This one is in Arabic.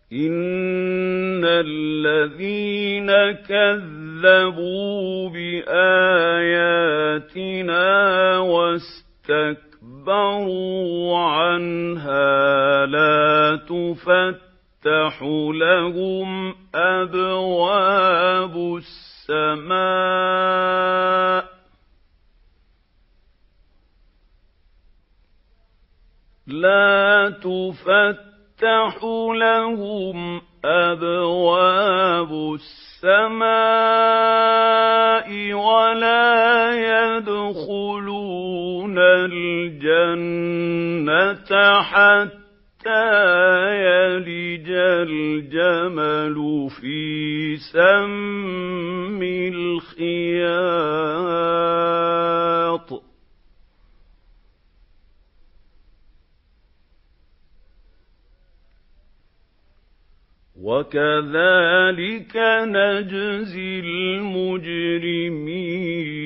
إِنَّ الَّذِينَ كَذَّبُوا بِآيَاتِنَا وَاسْتَكْبَرُوا عَنْهَا لَا تُفَتَّحُ لَهُمْ أَبْوَابُ السَّمَاءِ وَلَا يَدْخُلُونَ الْجَنَّةَ حَتَّىٰ يَلِجَ الْجَمَلُ فِي سَمِّ الْخِيَاطِ وَكَذَٰلِكَ نَجْزِي الْمُجْرِمِينَ